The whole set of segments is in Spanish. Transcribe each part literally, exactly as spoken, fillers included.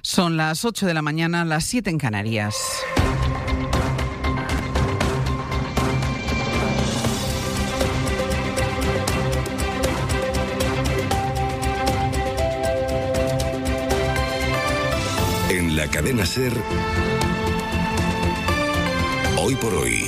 Son las ocho de la mañana, las siete en Canarias. En la cadena SER, Hoy por Hoy,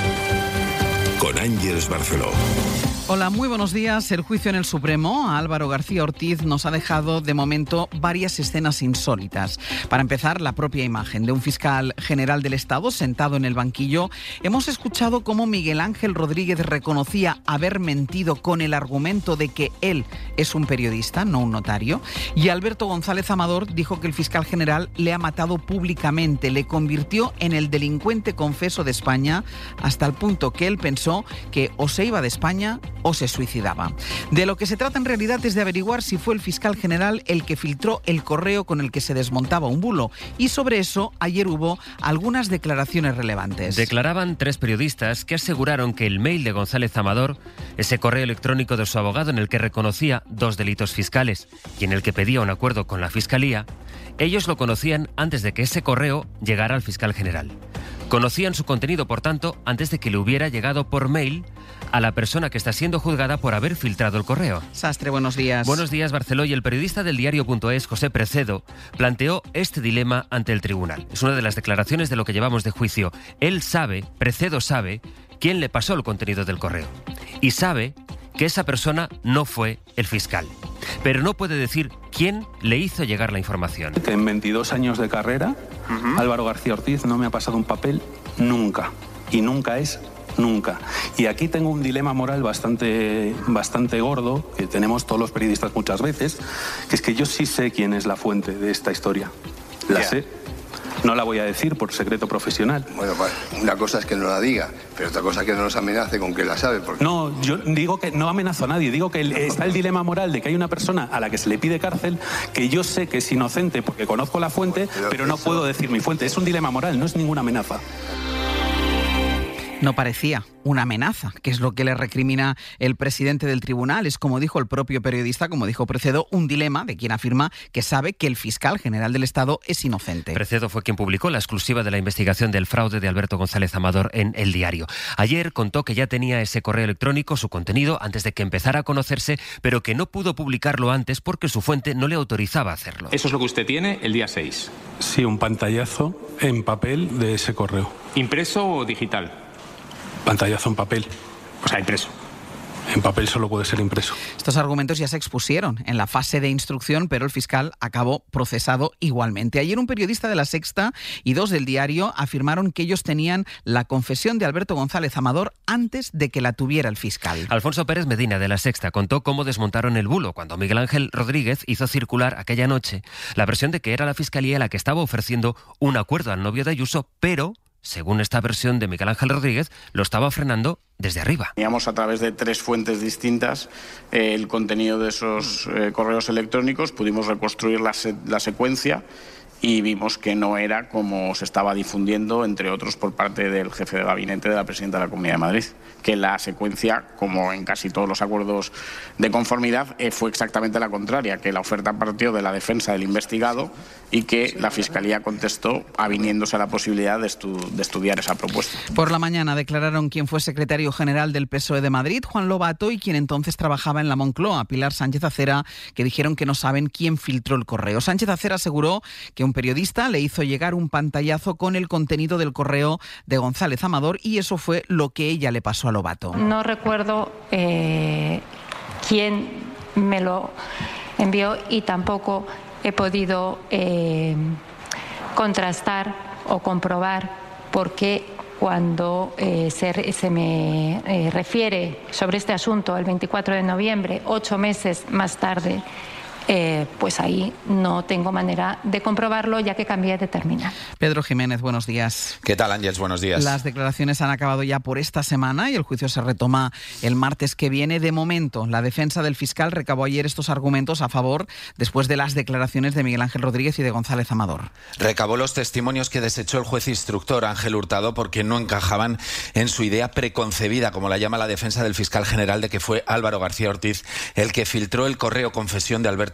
con Ángeles Barceló. Hola, muy buenos días. El juicio en el Supremo a Álvaro García Ortiz nos ha dejado de momento varias escenas insólitas. Para empezar, la propia imagen de un fiscal general del Estado sentado en el banquillo. Hemos escuchado cómo Miguel Ángel Rodríguez reconocía haber mentido con el argumento de que él es un periodista, no un notario. Y Alberto González Amador dijo que el fiscal general le ha matado públicamente, le convirtió en el delincuente confeso de España, hasta el punto que él pensó que o se iba de España o se suicidaba. De lo que se trata en realidad es de averiguar si fue el fiscal general el que filtró el correo con el que se desmontaba un bulo. Y sobre eso ayer hubo algunas declaraciones relevantes. Declaraban tres periodistas que aseguraron que el mail de González Amador, ese correo electrónico de su abogado en el que reconocía dos delitos fiscales y en el que pedía un acuerdo con la Fiscalía, ellos lo conocían antes de que ese correo llegara al fiscal general. Conocían su contenido, por tanto, antes de que le hubiera llegado por mail a la persona que está siendo juzgada por haber filtrado el correo. Sastre, buenos días. Buenos días, Barceló. Y el periodista del diario punto es, José Precedo, planteó este dilema ante el tribunal. Es una de las declaraciones de lo que llevamos de juicio. Él sabe, Precedo sabe, quién le pasó el contenido del correo. Y sabe que esa persona no fue el fiscal. Pero no puede decir quién le hizo llegar la información. En veintidós años de carrera, uh-huh. Álvaro García Ortiz no me ha pasado un papel nunca. Y nunca es nunca. Y aquí tengo un dilema moral bastante, bastante gordo, que tenemos todos los periodistas muchas veces, que es que yo sí sé quién es la fuente de esta historia. La yeah. sé. No la voy a decir por secreto profesional. Bueno, una cosa es que no la diga, pero otra cosa es que no nos amenace con que la sabe. Porque... No, yo digo que no amenazo a nadie. Digo que el, está el dilema moral de que hay una persona a la que se le pide cárcel que yo sé que es inocente porque conozco la fuente, pero, pero no eso... puedo decir mi fuente. Es un dilema moral, no es ninguna amenaza. No parecía una amenaza, que es lo que le recrimina el presidente del tribunal. Es, como dijo el propio periodista, como dijo Precedo, un dilema de quien afirma que sabe que el fiscal general del Estado es inocente. Precedo fue quien publicó la exclusiva de la investigación del fraude de Alberto González Amador en El Diario. Ayer contó que ya tenía ese correo electrónico, su contenido, antes de que empezara a conocerse, pero que no pudo publicarlo antes porque su fuente no le autorizaba a hacerlo. Eso es lo que usted tiene el día seis. Sí, un pantallazo en papel de ese correo. ¿Impreso o digital? Pantallazo en papel. O sea, impreso. En papel solo puede ser impreso. Estos argumentos ya se expusieron en la fase de instrucción, pero el fiscal acabó procesado igualmente. Ayer un periodista de La Sexta y dos del Diario afirmaron que ellos tenían la confesión de Alberto González Amador antes de que la tuviera el fiscal. Alfonso Pérez Medina, de La Sexta, contó cómo desmontaron el bulo cuando Miguel Ángel Rodríguez hizo circular aquella noche la versión de que era la Fiscalía la que estaba ofreciendo un acuerdo al novio de Ayuso, pero... según esta versión de Miguel Ángel Rodríguez, lo estaba frenando desde arriba. Teníamos a través de tres fuentes distintas eh, el contenido de esos eh, correos electrónicos, pudimos reconstruir la, se- la secuencia y vimos que no era como se estaba difundiendo, entre otros por parte del jefe de gabinete de la presidenta de la Comunidad de Madrid, que la secuencia, como en casi todos los acuerdos de conformidad, eh, fue exactamente la contraria, que la oferta partió de la defensa del investigado y que la Fiscalía contestó aviniéndose a la posibilidad de, estu- de estudiar esa propuesta. Por la mañana declararon quien fue secretario general del P S O E de Madrid, Juan Lobato, y quien entonces trabajaba en la Moncloa, Pilar Sánchez Acera, que dijeron que no saben quién filtró el correo. Sánchez Acera aseguró que un periodista le hizo llegar un pantallazo con el contenido del correo de González Amador y eso fue lo que ella le pasó a Lobato. No recuerdo eh, quién me lo envió y tampoco he podido eh, contrastar o comprobar por qué cuando eh, se, se me eh, refiere sobre este asunto el veinticuatro de noviembre, ocho meses más tarde, Eh, pues ahí no tengo manera de comprobarlo ya que cambié de terminal. Pedro Jiménez, buenos días. ¿Qué tal, Ángeles? Buenos días. Las declaraciones han acabado ya por esta semana y el juicio se retoma el martes que viene. De momento, la defensa del fiscal recabó ayer estos argumentos a favor después de las declaraciones de Miguel Ángel Rodríguez y de González Amador. Recabó los testimonios que desechó el juez instructor Ángel Hurtado porque no encajaban en su idea preconcebida, como la llama la defensa del fiscal general, de que fue Álvaro García Ortiz el que filtró el correo confesión de Alberto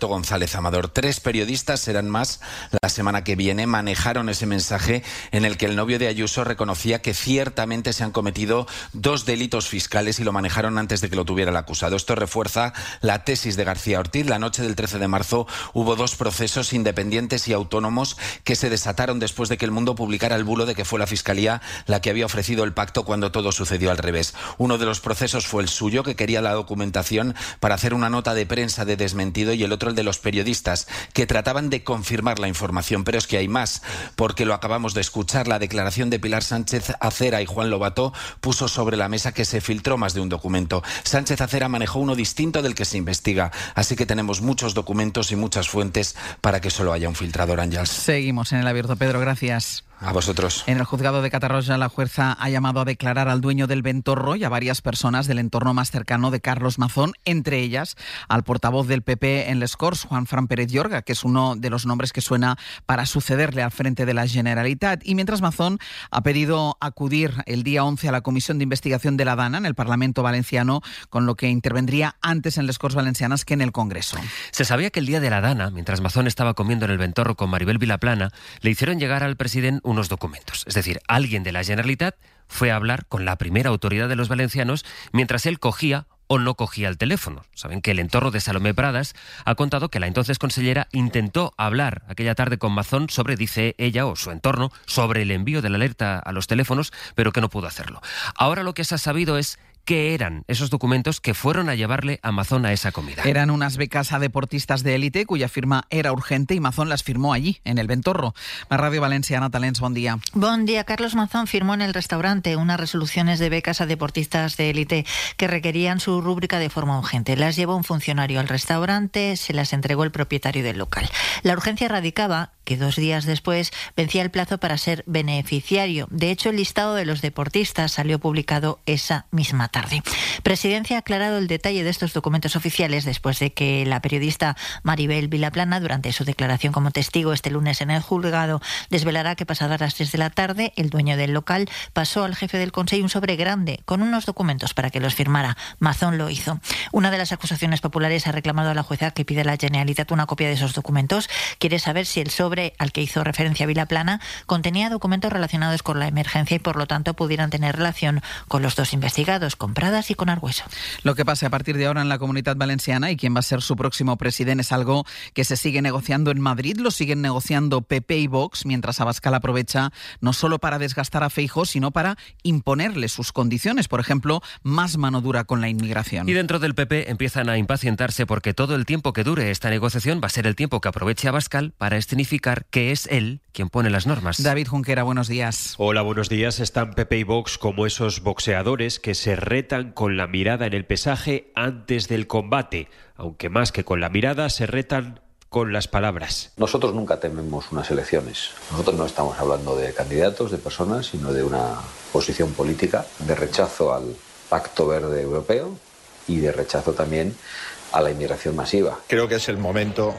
Alberto González Amador. Tres periodistas, serán más la semana que viene, manejaron ese mensaje en el que el novio de Ayuso reconocía que ciertamente se han cometido dos delitos fiscales y lo manejaron antes de que lo tuviera el acusado. Esto refuerza la tesis de García Ortiz. La noche del trece de marzo hubo dos procesos independientes y autónomos que se desataron después de que el Mundo publicara el bulo de que fue la Fiscalía la que había ofrecido el pacto cuando todo sucedió al revés. Uno de los procesos fue el suyo, que quería la documentación para hacer una nota de prensa de desmentido, y el otro el de los periodistas, que trataban de confirmar la información. Pero es que hay más, porque lo acabamos de escuchar. La declaración de Pilar Sánchez Acera y Juan Lobato puso sobre la mesa que se filtró más de un documento. Sánchez Acera manejó uno distinto del que se investiga, así que tenemos muchos documentos y muchas fuentes para que solo haya un filtrador, Ángels. Seguimos en el abierto, Pedro, gracias. A vosotros. En el juzgado de Catarroja, la jueza ha llamado a declarar al dueño del Ventorro y a varias personas del entorno más cercano de Carlos Mazón, entre ellas al portavoz del P P en Les Corts, Juan Fran Pérez Llorga, que es uno de los nombres que suena para sucederle al frente de la Generalitat. Y mientras Mazón ha pedido acudir el día once a la Comisión de Investigación de la Dana en el Parlamento Valenciano, con lo que intervendría antes en Les Corts Valencianas que en el Congreso. Se sabía que el día de la Dana, mientras Mazón estaba comiendo en el Ventorro con Maribel Vilaplana, le hicieron llegar al presidente unos documentos. Es decir, alguien de la Generalitat fue a hablar con la primera autoridad de los valencianos mientras él cogía o no cogía el teléfono. Saben que el entorno de Salomé Pradas ha contado que la entonces consellera intentó hablar aquella tarde con Mazón sobre, dice ella o su entorno, sobre el envío de la alerta a los teléfonos, pero que no pudo hacerlo. Ahora lo que se ha sabido es qué eran esos documentos que fueron a llevarle a Mazón a esa comida. Eran unas becas a deportistas de élite cuya firma era urgente y Mazón las firmó allí, en el Ventorro. La Radio Valenciana, Talents, bon día. Bon día. Carlos Mazón firmó en el restaurante unas resoluciones de becas a deportistas de élite que requerían su rúbrica de forma urgente. Las llevó un funcionario al restaurante, se las entregó el propietario del local. La urgencia radicaba que dos días después vencía el plazo para ser beneficiario. De hecho, el listado de los deportistas salió publicado esa misma tarde. Presidencia ha aclarado el detalle de estos documentos oficiales después de que la periodista Maribel Vilaplana, durante su declaración como testigo este lunes en el juzgado, desvelará que pasadas las tres de la tarde, el dueño del local pasó al jefe del Consejo un sobre grande con unos documentos para que los firmara. Mazón lo hizo. Una de las acusaciones populares ha reclamado a la jueza que pide a la Generalitat una copia de esos documentos. Quiere saber si el sobre al que hizo referencia Vilaplana contenía documentos relacionados con la emergencia y por lo tanto pudieran tener relación con los dos investigados, con Pradas y con Argüeso. Lo que pase a partir de ahora en la Comunitat Valenciana y quién va a ser su próximo presidente es algo que se sigue negociando en Madrid. Lo siguen negociando P P y Vox, mientras Abascal aprovecha no solo para desgastar a Feijóo, sino para imponerle sus condiciones, por ejemplo, más mano dura con la inmigración. Y dentro del P P empiezan a impacientarse porque todo el tiempo que dure esta negociación va a ser el tiempo que aproveche Abascal para escenificar que es él quien pone las normas. David Junquera, buenos días. Hola, buenos días. Están P P y Vox como esos boxeadores que se retan con la mirada en el pesaje antes del combate, aunque más que con la mirada se retan con las palabras. Nosotros nunca tememos unas elecciones. Nosotros no estamos hablando de candidatos, de personas, sino de una posición política de rechazo al Pacto Verde Europeo y de rechazo también a la inmigración masiva. Creo que es el momento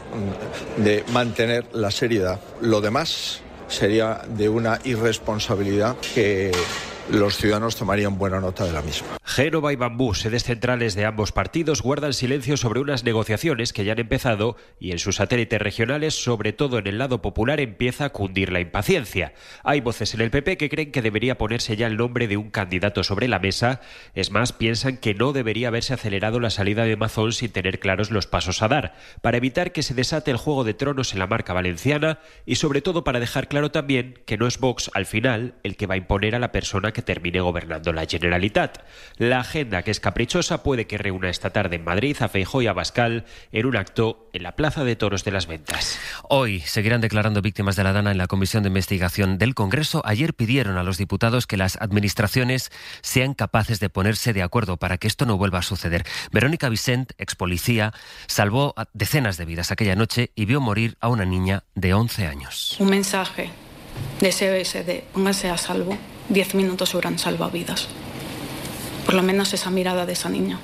de mantener la seriedad. Lo demás sería de una irresponsabilidad que los ciudadanos tomarían buena nota de la misma. Génova y Bambú, sedes centrales de ambos partidos, guardan silencio sobre unas negociaciones que ya han empezado y en sus satélites regionales, sobre todo en el lado popular, empieza a cundir la impaciencia. Hay voces en el P P que creen que debería ponerse ya el nombre de un candidato sobre la mesa. Es más, piensan que no debería haberse acelerado la salida de Mazón sin tener claros los pasos a dar, para evitar que se desate el juego de tronos en la marca valenciana y sobre todo para dejar claro también que no es Vox al final el que va a imponer a la persona que termine gobernando la Generalitat. La agenda, que es caprichosa, puede que reúna esta tarde en Madrid a Feijóo y a Abascal en un acto en la Plaza de Toros de las Ventas. Hoy seguirán declarando víctimas de la Dana en la Comisión de Investigación del Congreso. Ayer pidieron a los diputados que las administraciones sean capaces de ponerse de acuerdo para que esto no vuelva a suceder. Verónica Vicent, ex policía, salvó a decenas de vidas aquella noche y vio morir a una niña de once años. Un mensaje de S O S de póngase a salvo. Diez minutos hubieran salvado vidas. Por lo menos esa mirada de esa niña.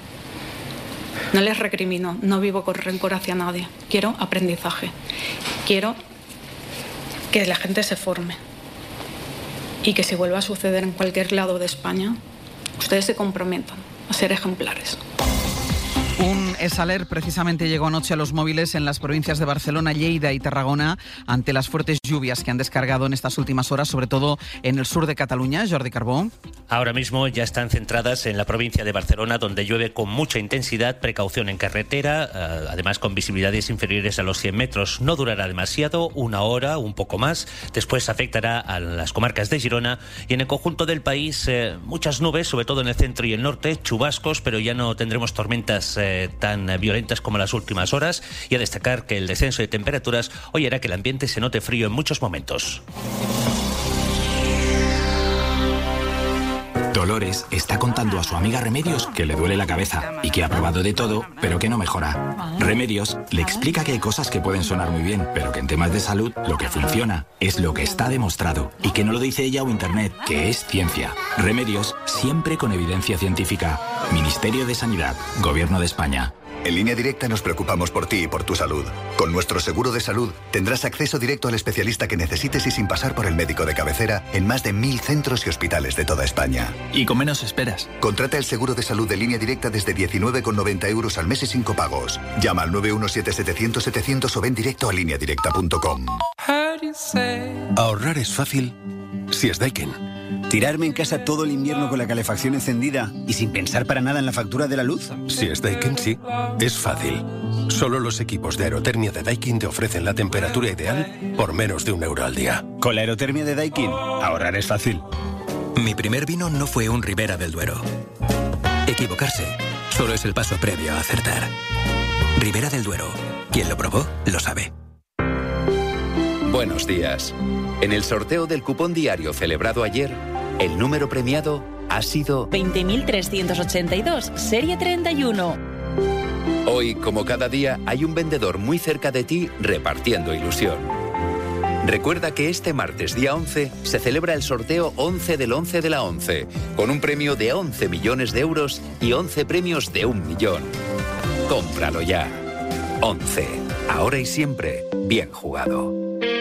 No les recrimino, no vivo con rencor hacia nadie. Quiero aprendizaje. Quiero que la gente se forme. Y que si vuelva a suceder en cualquier lado de España, ustedes se comprometan a ser ejemplares. Un Esaler precisamente llegó anoche a los móviles en las provincias de Barcelona, Lleida y Tarragona ante las fuertes lluvias que han descargado en estas últimas horas, sobre todo en el sur de Cataluña. Jordi Carbó. Ahora mismo ya están centradas en la provincia de Barcelona, donde llueve con mucha intensidad, precaución en carretera, eh, además con visibilidades inferiores a los cien metros. No durará demasiado, una hora, un poco más. Después afectará a las comarcas de Girona y en el conjunto del país eh, muchas nubes, sobre todo en el centro y el norte, chubascos, pero ya no tendremos tormentas eh, tan violentas como las últimas horas. Y a destacar que el descenso de temperaturas hoy hará que el ambiente se note frío en muchos momentos. Dolores está contando a su amiga Remedios que le duele la cabeza y que ha probado de todo, pero que no mejora. Remedios le explica que hay cosas que pueden sonar muy bien, pero que en temas de salud lo que funciona es lo que está demostrado y que no lo dice ella o Internet, que es ciencia. Remedios, siempre con evidencia científica. Ministerio de Sanidad, Gobierno de España. En Línea Directa nos preocupamos por ti y por tu salud. Con nuestro seguro de salud tendrás acceso directo al especialista que necesites y sin pasar por el médico de cabecera en más de mil centros y hospitales de toda España. Y con menos esperas. Contrata el seguro de salud de Línea Directa desde diecinueve con noventa euros al mes y sin copagos. Llama al nueve uno siete setecientos setecientos o ven directo a línea directa punto com. Ahorrar es fácil si es Daikin. ¿Tirarme en casa todo el invierno con la calefacción encendida y sin pensar para nada en la factura de la luz? Si es Daikin, sí. Es fácil. Solo los equipos de aerotermia de Daikin te ofrecen la temperatura ideal por menos de un euro al día. Con la aerotermia de Daikin, ahorrar es fácil. Mi primer vino no fue un Ribera del Duero. Equivocarse solo es el paso previo a acertar. Ribera del Duero. Quien lo probó, lo sabe. Buenos días. En el sorteo del cupón diario celebrado ayer, el número premiado ha sido veinte mil trescientos ochenta y dos, serie treinta y uno. Hoy, como cada día, hay un vendedor muy cerca de ti repartiendo ilusión. Recuerda que este martes, día once, se celebra el sorteo once del once de la once, con un premio de once millones de euros y once premios de un millón. Cómpralo ya. once. Ahora y siempre, bien jugado.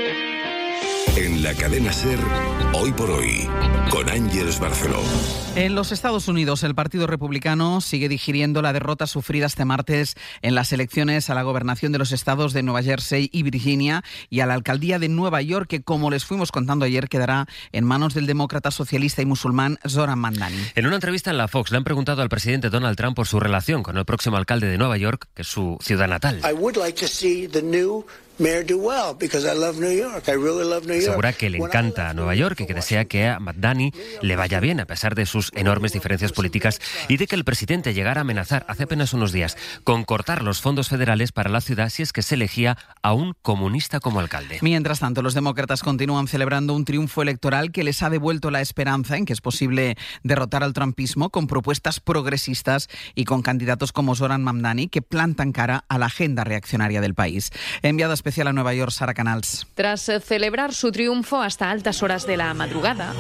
En la cadena SER, Hoy por Hoy, con Ángeles Barceló. En los Estados Unidos, el Partido Republicano sigue digiriendo la derrota sufrida este martes en las elecciones a la gobernación de los estados de Nueva Jersey y Virginia y a la alcaldía de Nueva York, que, como les fuimos contando ayer, quedará en manos del demócrata socialista y musulmán Zoran Mamdani. En una entrevista en la Fox le han preguntado al presidente Donald Trump por su relación con el próximo alcalde de Nueva York, que es su ciudad natal. I would like to see the new mayor do well because I love New York. I really love New York. Asegura que le encanta Nueva York y que desea que a Mamdani le vaya bien a pesar de sus enormes diferencias políticas y de que el presidente llegara a amenazar hace apenas unos días con cortar los fondos federales para la ciudad si es que se elegía a un comunista como alcalde. Mientras tanto, los demócratas continúan celebrando un triunfo electoral que les ha devuelto la esperanza en que es posible derrotar al trumpismo con propuestas progresistas y con candidatos como Zoran Mamdani que plantan cara a la agenda reaccionaria del país. Enviada especial a Nueva York, Sara Canals. Tras celebrar su triunfo hasta altas horas de la madrugada,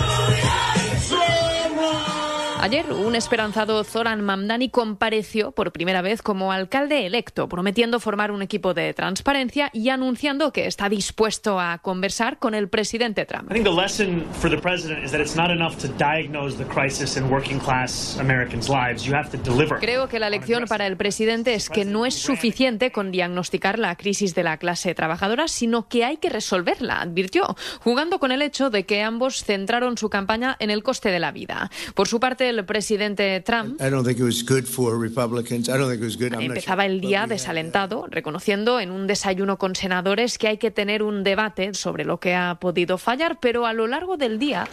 ayer, un esperanzado Zoran Mamdani compareció por primera vez como alcalde electo, prometiendo formar un equipo de transparencia y anunciando que está dispuesto a conversar con el presidente Trump. Creo que la lección para el presidente es que no es suficiente con diagnosticar la crisis de la clase trabajadora, sino que hay que resolverla, advirtió, jugando con el hecho de que ambos centraron su campaña en el coste de la vida. Por su parte, el presidente Trump empezaba el día desalentado, reconociendo en un desayuno con senadores que hay que tener un debate sobre lo que ha podido fallar, pero a lo largo del día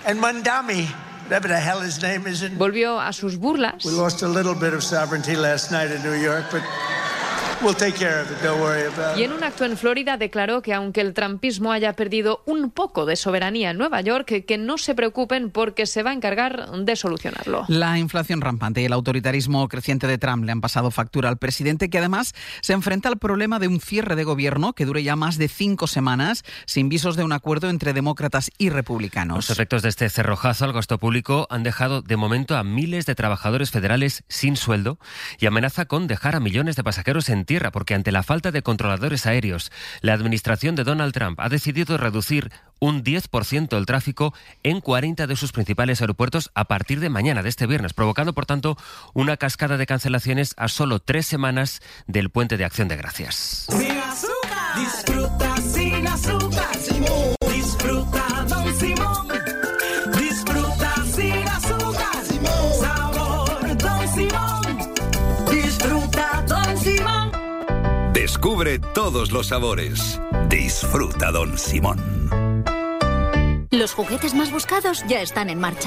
volvió a sus burlas. Y en un acto en Florida declaró que aunque el trumpismo haya perdido un poco de soberanía en Nueva York, que no se preocupen porque se va a encargar de solucionarlo. La inflación rampante y el autoritarismo creciente de Trump le han pasado factura al presidente, que además se enfrenta al problema de un cierre de gobierno que dure ya más de cinco semanas sin visos de un acuerdo entre demócratas y republicanos. Los efectos de este cerrojazo al gasto público han dejado de momento a miles de trabajadores federales sin sueldo y amenaza con dejar a millones de pasajeros en tierra, porque ante la falta de controladores aéreos, la administración de Donald Trump ha decidido reducir un diez por ciento el tráfico en cuarenta de sus principales aeropuertos a partir de mañana, de este viernes, provocando, por tanto, una cascada de cancelaciones a solo tres semanas del Puente de Acción de Gracias. Sin azúcar, disfruta sin azúcar, Simón. Disfruta Don Simón. Disfruta sin azúcar, Simón. Sabor Don Simón. Disfruta Don Simón. Descubre todos los sabores. Disfruta Don Simón. Los juguetes más buscados ya están en marcha.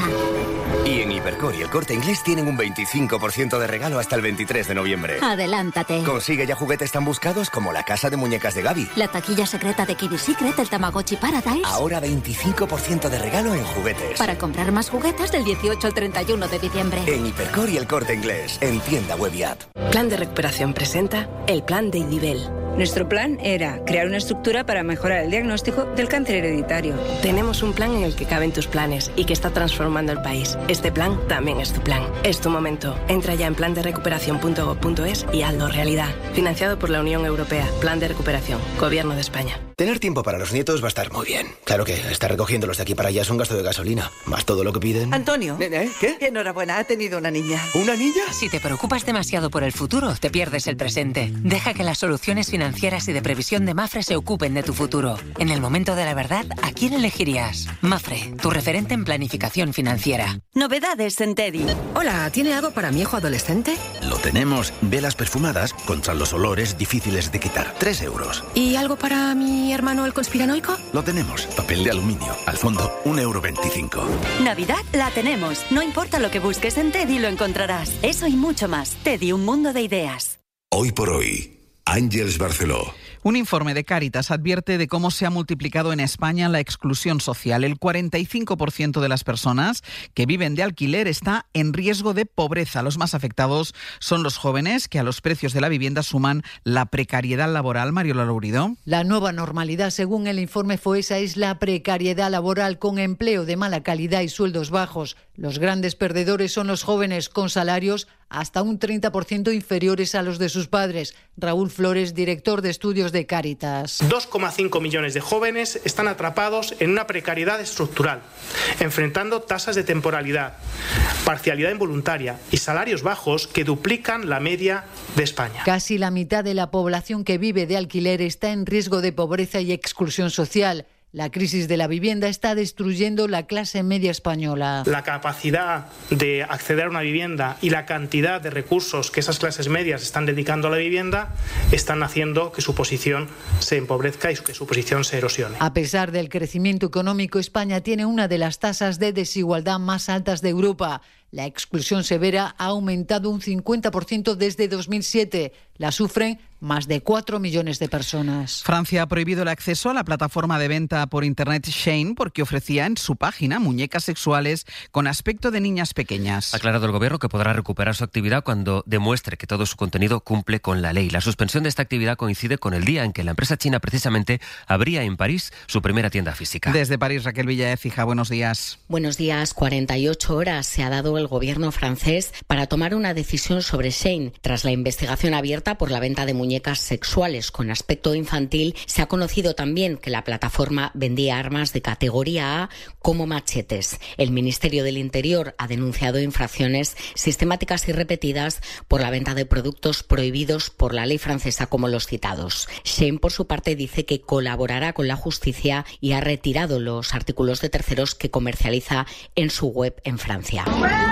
Y en Hipercor y El Corte Inglés tienen un veinticinco por ciento de regalo hasta el veintitrés de noviembre. Adelántate. Consigue ya juguetes tan buscados como la casa de muñecas de Gaby. La taquilla secreta de Kiddy Secret, el Tamagotchi Paradise. Ahora veinticinco por ciento de regalo en juguetes. Para comprar más juguetes del dieciocho al treinta y uno de diciembre. En Hipercor y El Corte Inglés, en tienda web y app. Plan de Recuperación presenta el plan de Idibel. Nuestro plan era crear una estructura para mejorar el diagnóstico del cáncer hereditario. Tenemos un plan en el que caben tus planes y que está transformando el país. Este plan también es tu plan. Es tu momento. Entra ya en plan de recuperación punto gob punto es y hazlo realidad. Financiado por la Unión Europea. Plan de Recuperación. Gobierno de España. Tener tiempo para los nietos va a estar muy bien. Claro que estar recogiéndolos de aquí para allá es un gasto de gasolina. Más todo lo que piden. Antonio. ¿Eh? ¿Qué? Enhorabuena, ha tenido una niña. ¿Una niña? Si te preocupas demasiado por el futuro, te pierdes el presente. Deja que las soluciones financieras y de previsión de Mafre se ocupen de tu futuro. En el momento de la verdad, ¿a quién elegirías? Mafre, tu referente en planificación financiera. Novedades en Teddy. Hola, ¿tiene algo para mi hijo adolescente? Lo tenemos. Velas perfumadas contra los olores difíciles de quitar. Tres euros. ¿Y algo para mi hermano el conspiranoico? Lo tenemos. Papel de aluminio. Al fondo, un euro veinticinco. Navidad la tenemos. No importa lo que busques en Teddy, lo encontrarás. Eso y mucho más. Teddy, un mundo de ideas. Hoy por hoy, Ángeles Barceló. Un informe de Cáritas advierte de cómo se ha multiplicado en España la exclusión social. El cuarenta y cinco por ciento de las personas que viven de alquiler está en riesgo de pobreza. Los más afectados son los jóvenes, que a los precios de la vivienda suman la precariedad laboral. Mariola Lourido. La nueva normalidad, según el informe FOESA, es la precariedad laboral con empleo de mala calidad y sueldos bajos. Los grandes perdedores son los jóvenes con salarios hasta un treinta por ciento inferiores a los de sus padres. Raúl Flores, director de estudios de Cáritas. dos coma cinco millones de jóvenes están atrapados en una precariedad estructural, enfrentando tasas de temporalidad, parcialidad involuntaria y salarios bajos que duplican la media de España. Casi la mitad de la población que vive de alquiler está en riesgo de pobreza y exclusión social. La crisis de la vivienda está destruyendo la clase media española. La capacidad de acceder a una vivienda y la cantidad de recursos que esas clases medias están dedicando a la vivienda están haciendo que su posición se empobrezca y que su posición se erosione. A pesar del crecimiento económico, España tiene una de las tasas de desigualdad más altas de Europa. La exclusión severa ha aumentado un cincuenta por ciento desde dos mil siete. La sufren más de cuatro millones de personas. Francia ha prohibido el acceso a la plataforma de venta por Internet Shein porque ofrecía en su página muñecas sexuales con aspecto de niñas pequeñas. Ha aclarado el gobierno que podrá recuperar su actividad cuando demuestre que todo su contenido cumple con la ley. La suspensión de esta actividad coincide con el día en que la empresa china precisamente abría en París su primera tienda física. Desde París, Raquel Villaécija, buenos días. Buenos días. cuarenta y ocho horas se ha dado el gobierno francés para tomar una decisión sobre Shein. Tras la investigación abierta por la venta de muñecas sexuales con aspecto infantil, se ha conocido también que la plataforma vendía armas de categoría A como machetes. El Ministerio del Interior ha denunciado infracciones sistemáticas y repetidas por la venta de productos prohibidos por la ley francesa como los citados. Shein, por su parte, dice que colaborará con la justicia y ha retirado los artículos de terceros que comercializa en su web en Francia.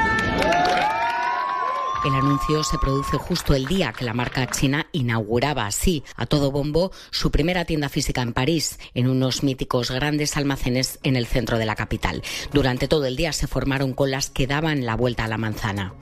El anuncio se produce justo el día que la marca china inauguraba así, a todo bombo, su primera tienda física en París, en unos míticos grandes almacenes en el centro de la capital. Durante todo el día se formaron colas que daban la vuelta a la manzana.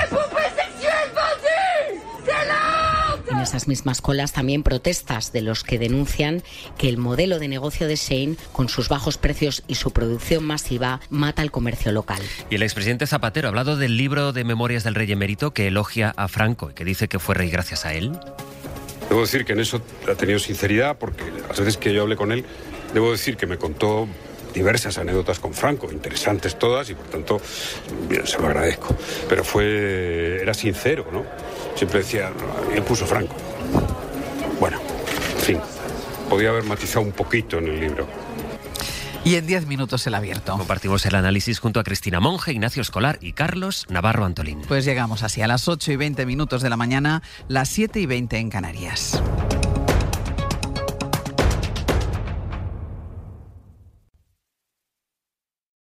En esas mismas colas también protestas de los que denuncian que el modelo de negocio de Shein, con sus bajos precios y su producción masiva, mata al comercio local. Y el expresidente Zapatero ha hablado del libro de memorias del rey emérito que elogia a Franco y que dice que fue rey gracias a él. Debo decir que en eso ha tenido sinceridad, porque las veces que yo hablé con él, debo decir que me contó diversas anécdotas con Franco, interesantes todas, y por tanto, bien, se lo agradezco. Pero fue, era sincero, ¿no? Siempre decía, él puso Franco. Bueno, en fin, podía haber matizado un poquito en el libro. Y en diez minutos el abierto. Compartimos el análisis junto a Cristina Monge, Ignacio Escolar y Carlos Navarro Antolín. Pues llegamos así a las ocho y veinte minutos de la mañana, las siete y veinte en Canarias.